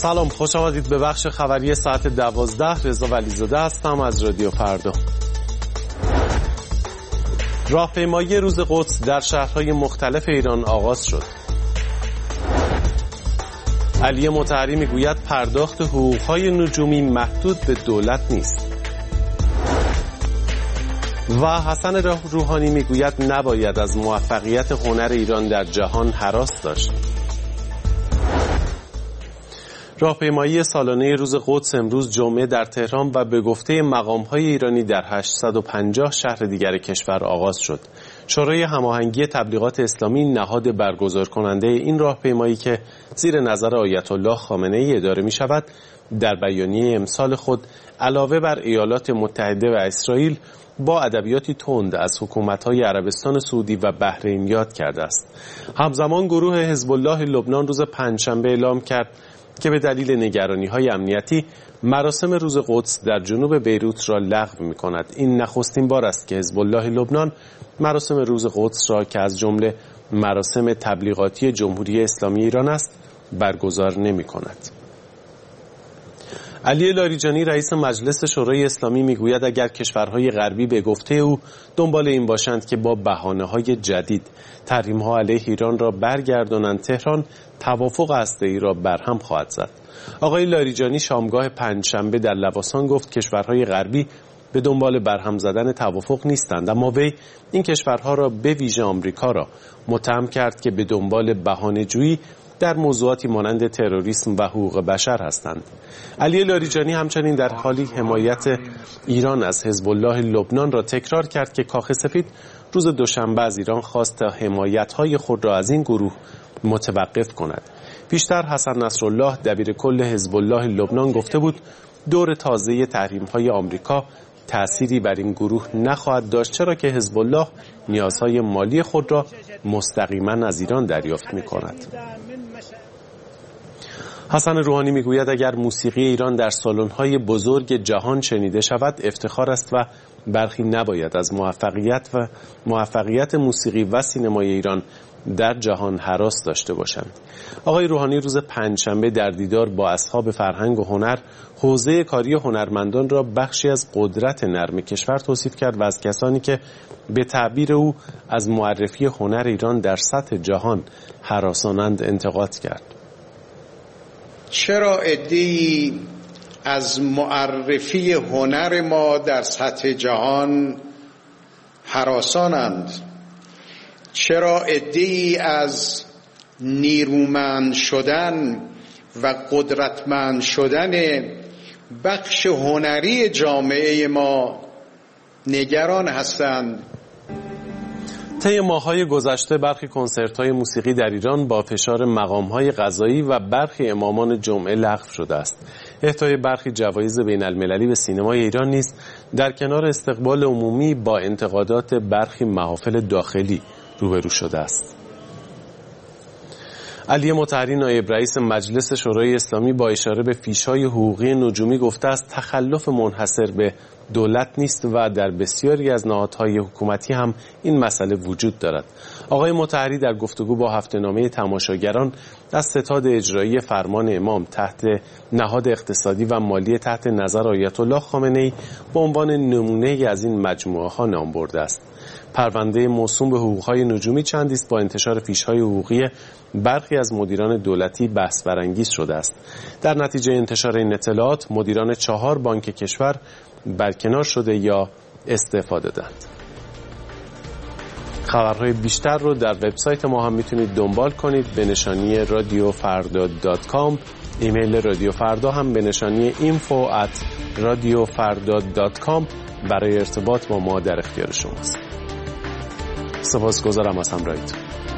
سلام، خوش آمدید به بخش خبری ساعت 12. رضا ولیزاده هستم از رادیو فردا. راهپیمایی روز قدس در شهرهای مختلف ایران آغاز شد. علی مطهری میگوید پرداخت حقوق‌های نجومی محدود به دولت نیست. و حسن روحانی میگوید نباید از موفقیت هنر ایران در جهان هراس داشت. راهپیمایی سالانه روز قدس امروز جمعه در تهران و به گفته مقام‌های ایرانی در 850 شهر دیگر کشور آغاز شد. شورای هماهنگی تبلیغات اسلامی نهاد برگزار کننده این راهپیمایی که زیر نظر آیت الله خامنه‌ای اداره می‌شود، در بیانیه امسال خود علاوه بر ایالات متحده و اسرائیل با ادبیاتی تند از حکومت‌های عربستان سعودی و بحرین یاد کرده است. همزمان گروه حزب الله لبنان روز پنجشنبه اعلام کرد که به دلیل نگرانی‌های امنیتی مراسم روز قدس در جنوب بیروت را لغو می‌کند. این نخستین بار است که حزب الله لبنان مراسم روز قدس را که از جمله مراسم تبلیغاتی جمهوری اسلامی ایران است برگزار نمی‌کند. علی لاریجانی رئیس مجلس شورای اسلامی میگوید اگر کشورهای غربی به گفته او دنبال این باشند که با بهانه‌های جدید تحریم‌ها علیه ایران را برگردانند، تهران توافق هسته‌ای را برهم خواهد زد. آقای لاریجانی شامگاه پنجشنبه در لواسان گفت کشورهای غربی به دنبال برهم زدن توافق نیستند، اما وی این کشورها را به ویژه آمریکا را متهم کرد که به دنبال بهانه‌جویی در موضوعاتی مانند تروریسم و حقوق بشر هستند. علی لاریجانی همچنین در حالی حمایت ایران از حزب الله لبنان را تکرار کرد که کاخ سفید روز دوشنبه از ایران خواست تا حمایت‌های خود را از این گروه متوقف کند. پیشتر حسن نصرالله دبیر کل حزب الله لبنان گفته بود دور تازه تحریم‌های آمریکا تأثیری بر این گروه نخواهد داشت، چرا که حزب الله نیازهای مالی خود را مستقیما از ایران دریافت می‌کند. حسن روحانی میگوید اگر موسیقی ایران در سالن‌های بزرگ جهان شنیده شود افتخار است و برخی نباید از موفقیت موسیقی و سینمای ایران در جهان هراس داشته باشند. آقای روحانی روز پنجشنبه در دیدار با اصحاب فرهنگ و هنر حوزه کاری هنرمندان را بخشی از قدرت نرم کشور توصیف کرد و از کسانی که به تعبیر او از معرفی هنر ایران در سطح جهان هراسانند انتقاد کرد. چرا عده‌ای از معرفی هنر ما در سطح جهان هراسانند؟ چرا عده‌ای از نیرومند شدن و قدرتمند شدن بخش هنری جامعه ما نگران هستند؟ طی ماه‌های گذشته برخی کنسرت‌های موسیقی در ایران با فشار مقام‌های قضایی و برخی امامان جمعه لغو شده است. اهدای برخی جوایز بین‌المللی به سینمای ایران نیز در کنار استقبال عمومی با انتقادات برخی محافل داخلی روبرو شده است. علی مطهری نایب رئیس مجلس شورای اسلامی با اشاره به فیش‌های حقوقی نجومی گفته است تخلف منحصر به دولت نیست و در بسیاری از نهادهای حکومتی هم این مسئله وجود دارد. آقای مطهری در گفتگو با هفته‌نامه تماشاگران از ستاد اجرایی فرمان امام تحت نهاد اقتصادی و مالی تحت نظر آیت الله خامنه‌ای به عنوان نمونه‌ای از این مجموعه‌ها نام برده است. پرونده موسوم به حقوق‌های نجومی چندی است با انتشار فیش‌های حقوقی برخی از مدیران دولتی بحث برانگیز شده است. در نتیجه انتشار این اطلاعات مدیران 4 بانک کشور برکنار شده یا استعفا دادند. خبرهای بیشتر رو در وبسایت ما هم میتونید دنبال کنید به نشانی radiofarda.com. ایمیل رادیو فردا هم به نشانی info@radiofarda.com برای ارتباط با ما در اختیار شماست. سپاسگزارم از همراهیتون.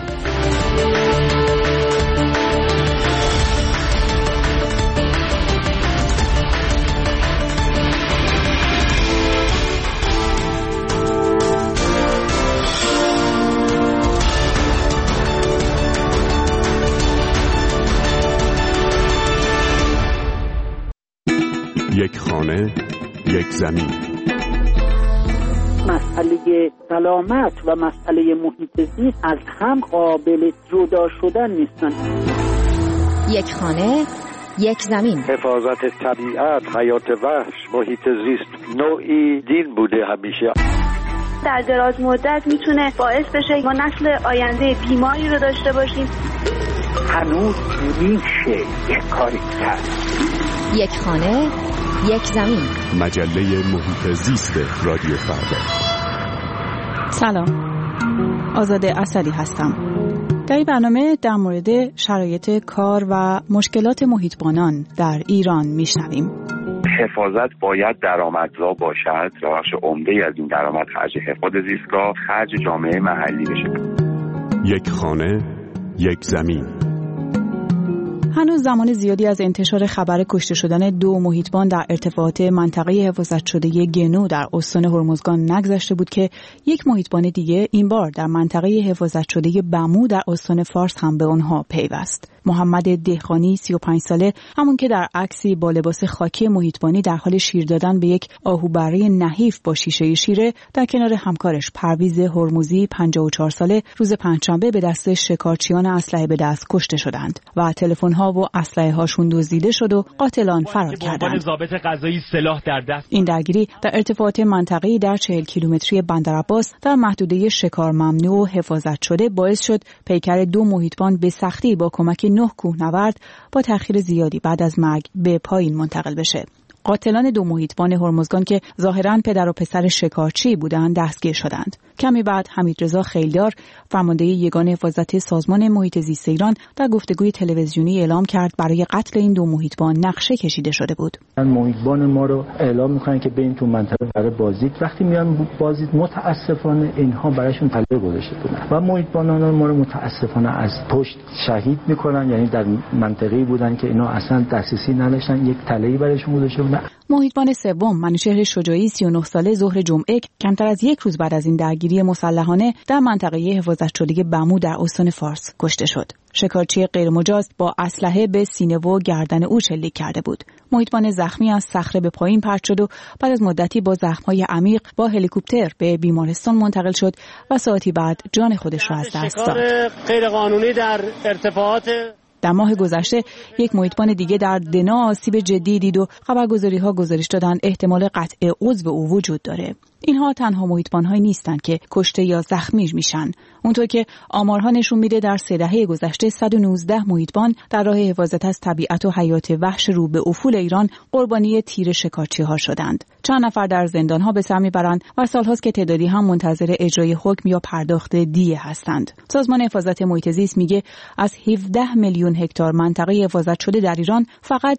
یک خانه، یک زمین. مسئله سلامت و مسئله محیط زیست از هم قابل جدا شدن نیستن. یک خانه، یک زمین. حفاظت طبیعت، حیات وحش، محیط زیست نوعی دین بوده همیشه. در دراز مدت میتونه باعث بشه ما نسل آینده بیماری رو داشته باشیم. هنوز میشه یک کاری کرد. یک خانه، یک زمین. مجله محیط زیست رادیو فردا. سلام، آزاده اسدی هستم. در این برنامه در مورد شرایط کار و مشکلات محیطبانان در ایران میشنویم. حفاظت باید درآمدزا باشد. بخش عمده‌ای از این درآمد خرج حفاظت زیستگاه خرج جامعه محلی بشه. یک خانه، یک زمین. هنوز زمان زیادی از انتشار خبر کشته شدن 2 محیطبان در ارتفاعات منطقه حفاظت شده گنو در استان هرمزگان نگذشته بود که یک محیطبان دیگه این بار در منطقه حفاظت شده بمو در استان فارس هم به آنها پیوست. محمد دهقانی 35 ساله، همون که در عکسی با لباس خاکی محیطبانی در حال شیر دادن به یک آهوبره نحیف با شیشه شیره، در کنار همکارش پرویز هرمزی 54 ساله روز پنجشنبه به دست شکارچیان اسلحه به دست کشته شدند و تلفن‌ها و اسلحه هاشون دزدیده شد و قاتلان فرار کردند. ضابط قضایی سلاح در دست. این درگیری در ارتفاعات منطقه‌ای در 40 کیلومتری بندرعباس در محدوده شکار ممنوع و حفاظت شده باعث شد پیکر 2 محیطبان به سختی با کمک 9 کوهنورد با تأخیر زیادی بعد از مرگ به پایین منتقل بشه. قاتلان 2 محیطبان هرمزگان که ظاهراً پدر و پسر شکارچی بودند دستگیر شدند. کمی بعد حمیدرضا خیلدار، فرمانده یگان حفاظت سازمان محیط زیست ایران، در گفتگوی تلویزیونی اعلام کرد برای قتل این 2 محیطبان نقشه کشیده شده بود. محیطبان ما رو اعلام می‌کنن که بریم تو منطقه برای بازدید. وقتی میان بازدید متأسفانه اینها برایشون پله گذاشته بودن و محیطبانان ما رو متأسفانه از پشت شهید می‌کنن. یعنی در منطقه‌ای بودن که اینا اصلا دسترسی نداشتن، یک تله‌ای برایشون گذاشته بودن. محیطبان سوم، منوچهر شجاعی 39 ساله، ظهر جمعه کمتر از یک روز بعد از این درگیری مسلحانه در منطقه حفاظت شده بمو در استان فارس کشته شد. شکارچی غیرمجاز با اسلحه به سینه و گردن او شلیک کرده بود. محیطبان زخمی از صخره به پایین پرت شد و بعد از مدتی با زخم‌های عمیق با هلیکوپتر به بیمارستان منتقل شد و ساعتی بعد جان خودش را از دست داد. شکار غیرقانونی در ارتفاعات. در ماه گذشته یک محیطبان دیگه در دنا آسیب جدی دید و خبرگزاری‌ها گزارش دادند احتمال قطع عضو او وجود داره. اینها تنها محیطبان‌هایی نیستند که کشته یا زخمی میشن. اونطور که آمارها نشون میده در 3 دهه گذشته 119 محیطبان در راه حفاظت از طبیعت و حیات وحش رو به افول ایران قربانی تیر شکارچی‌ها شدند. چند نفر در زندان‌ها به سر میبرند و سال‌هاست که تعدادی هم منتظر اجرای حکم یا پرداخت دیه هستند. سازمان حفاظت محیط زیست میگه از 17 میلیون هکتار منطقه حفاظت شده در ایران فقط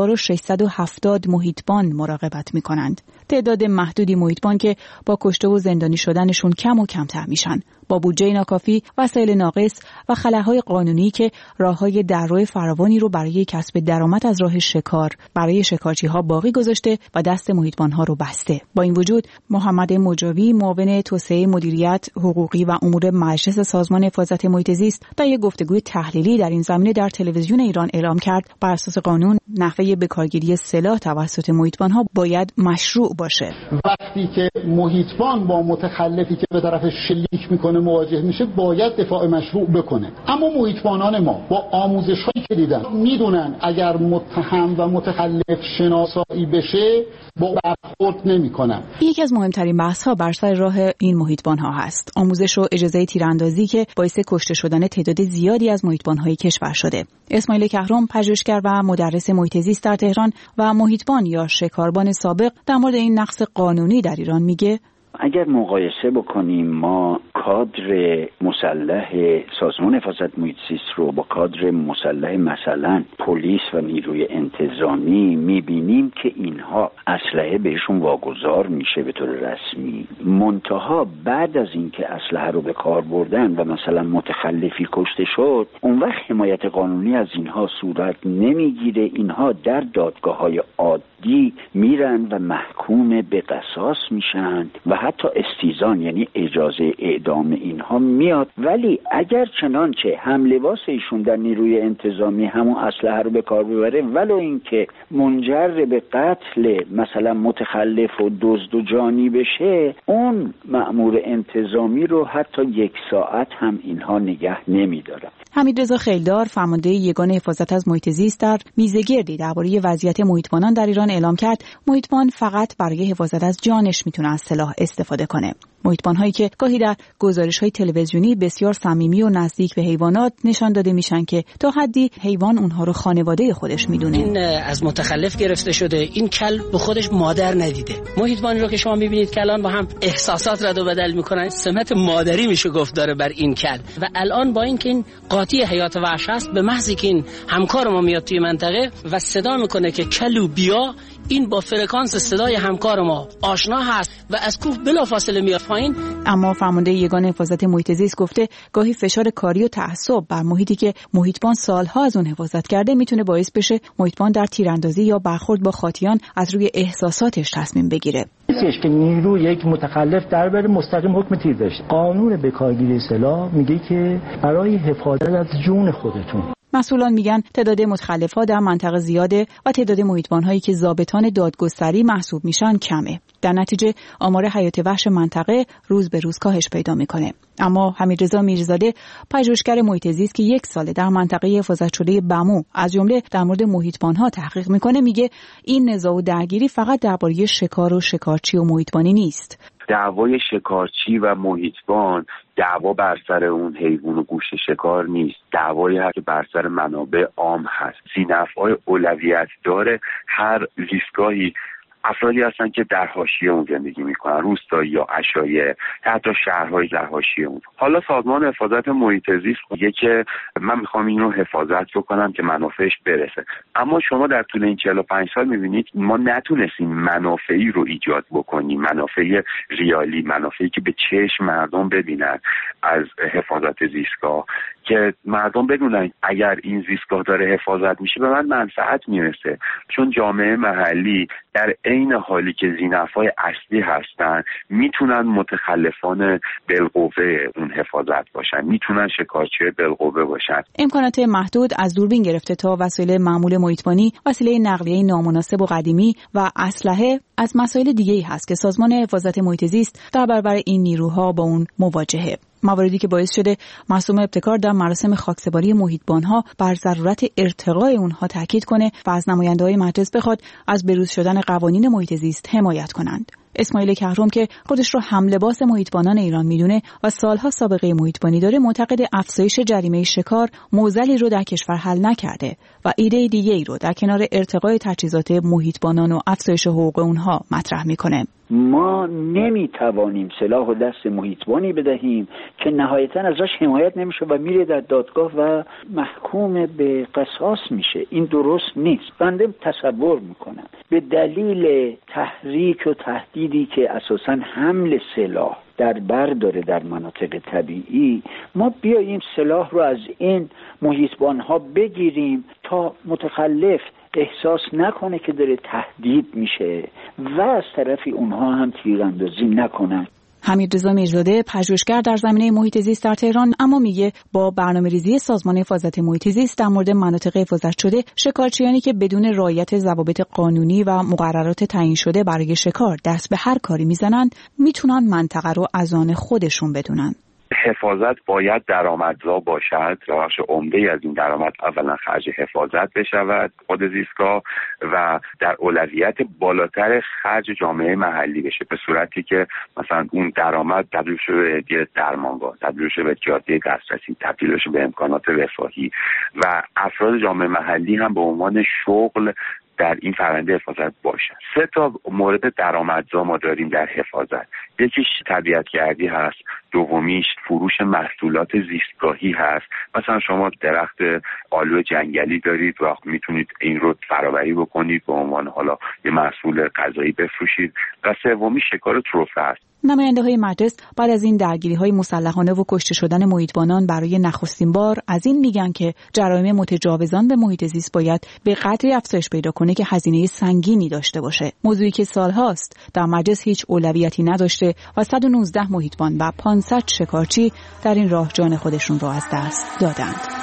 2670 محیطبان مراقبت میکنند. تعداد محدودی محیطبان که با کشته و زندانی شدنشون کم و کمتر میشن. با بودجه ناکافی، وسایل ناقص و خلاهای قانونی که راههای دررو فراوانی رو برای کسب درآمد از راه شکار برای شکارچی‌ها باقی گذاشته و دست محیطبان‌ها رو بسته. با این وجود محمد مجاوی، معاون توسعه مدیریت حقوقی و امور مجلس سازمان حفاظت محیط زیست، در یک گفتگوی تحلیلی در این زمینه در تلویزیون ایران اعلام کرد بر اساس قانون نحوه بکارگیری سلاح توسط محیطبان‌ها باید مشروع باشه. وقتی که محیطبان با متخلفی که به طرف شلیک میکنه مواجه میشه باید دفاع مشروع بکنه. اما محیطبانان ما با آموزش‌هایی که دیدن میدونن اگر متهم و متخلف شناسایی بشه با برخورد نمیکنن. یکی از مهمترین بحث‌ها بر سر راه این محیطبان‌ها هست. آموزش و اجازه تیراندازی که باعث کشته شدن تعداد زیادی از محیطبان‌های کشور شده. اسماعیل کهرم، پژوهشگر و مدرس محیط زیست در تهران و محیطبان یا شکاربان سابق، در مورد این نقص قانونی در ایران میگه اگر مقایسه بکنیم ما کادر مسلح سازمان حفاظت محیط زیست رو با کادر مسلح مثلا پلیس و نیروی انتظامی میبینیم که اینها اسلحه بهشون واگذار میشه به طور رسمی، منتها بعد از اینکه اسلحه رو به کار بردن و مثلا متخلفی کشته شد اون وقت حمایت قانونی از اینها صورت نمیگیره. اینها در دادگاه‌های عادی تهدید میرن و محکوم به قصاص میشن و حتی استیزان یعنی اجازه اعدام اینها میاد. ولی اگر چنانچه هملباس ایشون در نیروی انتظامی همون اسلحه رو به کار ببره ولو اینکه منجر به قتل مثلا متخلف و دزد و جانی بشه، اون مأمور انتظامی رو حتی 1 ساعت هم اینها نگه نمیدارن. حمیدرضا خیلدار فرمانده یگان حفاظت از محیط زیست در میزگردی درباره وضعیت محیطبانان در ایران اعلام کرد محیطبان فقط برای حفاظت از جانش میتونه از سلاح استفاده کنه. محیطبان‌هایی که گاهی در گزارش‌های تلویزیونی بسیار صمیمی و نزدیک به حیوانات نشان داده میشن که تا حدی حیوان اونها رو خانواده خودش میدونه. این از متخلف گرفته شده، این کل به خودش مادر ندیده. محیطبانی رو که شما می‌بینید که الان با هم احساسات رد و بدل می‌کنن، سمت مادری میشه گفت داره بر این کل. و الان با اینکه این قاطی حیات وحش است، به محضی که این همکار ما میاد توی منطقه و صدا میکنه که کلو بیا، این با فرکانس صدای همکار ما آشنا هست و از کوه بلافاصله میاد پایین. اما فرمانده یگان حفاظت محیط زیست گفته گاهی فشار کاری و تعصب بر محیطی که محیطبان سالها از اون حفاظت کرده میتونه باعث بشه محیطبان در تیراندازی یا برخورد با خاطیان از روی احساساتش تصمیم بگیره. نیستش که نیرو یک متخلف در بره مستقیم حکم تیر داشته. قانون بکارگیری سلاح میگه که برای حفاظت از جون خودتون. مسئولان میگن تعداد متخلف‌ها در منطقه زیاده و تعداد محیطبان‌هایی که ضابطان دادگستری محسوب میشن کمه. در نتیجه آمار حیات وحش منطقه روز به روز کاهش پیدا میکنه. اما حمیدرضا میرزاده پژوهشگر محیط زیست که 1 ساله در منطقه حفاظت شده بمو از جمله در مورد محیطبان‌ها تحقیق میکنه، میگه این نزاع و درگیری فقط درباره شکار و شکارچی و محیطبانی نیست. دعوای شکارچی و محیطبان دعوا بر سر اون حیوان و گوشت شکار نیست، دعوایی هست که بر سر منابع عام هست. ذی‌نفع‌های اولویت داره. هر زیستگاهی افرادی هستن که در حاشیه اون زندگی میکنن، روستایی یا عشایری، حتی شهرهای در حاشیه اون. حالا سازمان حفاظت محیط زیست میگه که من میخوام این رو حفاظت بکنم که منافعش برسه، اما شما در طول این 45 سال میبینید ما نتونستیم منافعی رو ایجاد بکنیم، منافع ریالی، منافعی که به چشم مردم ببینن از حفاظت زیستگاه، که مردم بدونن اگر این زیستگاه داره حفاظت میشه به من منفعت میرسه. چون جامعه محلی در عین حالی که ذی‌نفع‌های اصلی هستن میتونن متخلفان بالقوه اون حفاظت باشن، میتونن شکارچی بالقوه باشن. امکانات محدود از دوربین گرفته تا وسایل معمول محیطبانی، وسیله نقلیه نامناسب و قدیمی و اسلحه از مسائل دیگه‌ای هست که سازمان حفاظت محیط زیست در برابر این نیروها با اون مواجهه. مواردی که باعث شده معصوم ابتکار در مراسم خاکسپاری محیطبان‌ها بر ضرورت ارتقای اونها تاکید کنه و از نماینده‌های مجلس بخواد از بروز شدن قوانین محیط زیست حمایت کنند. اسماعیل کهرم که خودش رو هملباس محیطبانان ایران میدونه و سالها سابقه محیطبانی داره، معتقد افزایش جریمه شکار معضلی رو در کشور حل نکرده و ایده دیگه‌ای رو در کنار ارتقای تجهیزات محیطبانان و افزایش حقوق اونها مطرح میکنه. ما نمیتوانیم سلاح و دست محیطبانی بدهیم که نهایتاً ازش حمایت نمیشه و میره در دادگاه و محکوم به قصاص میشه. این درست نیست. بنده تصور میکنم به دلیل تحریک و تهدیدی که اساساً حمل سلاح در بر داره در مناطق طبیعی، ما بیاییم سلاح رو از این محیطبان‌ها بگیریم تا متخلف احساس نکنه که داره تهدید میشه و از طرفی اونها هم تیراندازی نکنن. حمیدرضا میرزاده پژوهشگر در زمینه محیط زیست در تهران اما میگه با برنامه‌ریزی سازمان حفاظت محیط زیست در مورد مناطق حفاظت شده، شکارچیانی که بدون رعایت ضوابط قانونی و مقررات تعیین شده برای شکار دست به هر کاری میزنند، میتونن منطقه رو از آن خودشون بدونن. حفاظت باید درآمدزا باشد. بخش عمده از این درآمد اولا خرج حفاظت بشود خود زیستگاه و در اولویت بالاتر خرج جامعه محلی بشه، به صورتی که مثلا اون درآمد تبدیل شه به درمانگاه، تبدیل شه به جاده دسترسی، تبدیل شه به امکانات رفاهی و افراد جامعه محلی هم به عنوان شغل در این فرآیند حفاظت باشن. 3 مورد درآمدزا ما داریم در حفاظت. یکیش طبیعت‌گردی هست، دومیش فروش محصولات زیستگاهی هست. مثلا شما درخت آلو جنگلی دارید و میتونید این رو فرآوری بکنید به عنوان حالا یه محصول غذایی بفروشید. و سومی شکار تروفه است. نماینده‌های مجلس بعد از این درگیری‌های مسلحانه و کشته شدن محیطبانان برای نخستین بار از این میگن که جرایم متجاوزان به محیط زیست باید به قدری افزایش پیدا کنه که هزینه سنگینی داشته باشه. موضوعی که سالهاست در مجلس هیچ اولویتی نداشته و 119 محیطبان و 500 شکارچی در این راه جان خودشون را از دست دادند.